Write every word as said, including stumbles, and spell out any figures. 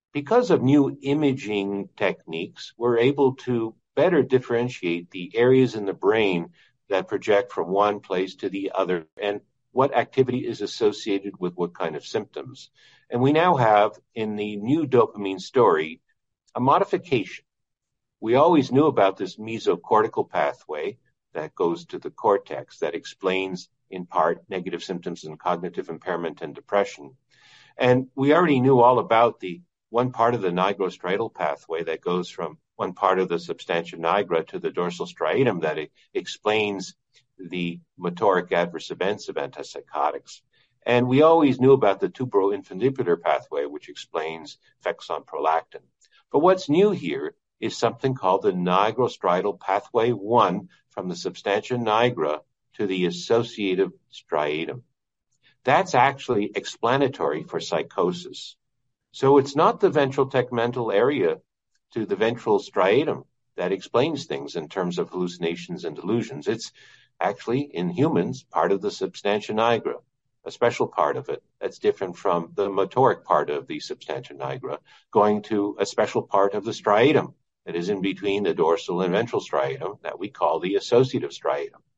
because of new imaging techniques, we're able to better differentiate the areas in the brain that project from one place to the other and what activity is associated with what kind of symptoms. And we now have, in the new dopamine story, a modification. We always knew about this mesocortical pathway that goes to the cortex that explains, in part, negative symptoms and cognitive impairment and depression. And we already knew all about the one part of the nigrostriatal pathway that goes from one part of the substantia nigra to the dorsal striatum that it explains the motoric adverse events of antipsychotics. And we always knew about the tuberoinfundibular pathway, which explains effects on prolactin. But what's new here is something called the nigrostriatal pathway one from the substantia nigra to the associative striatum. That's actually explanatory for psychosis. So it's not the ventral tegmental area to the ventral striatum that explains things in terms of hallucinations and delusions. It's actually, in humans, part of the substantia nigra, a special part of it that's different from the motoric part of the substantia nigra, going to a special part of the striatum that is in between the dorsal and ventral striatum that we call the associative striatum.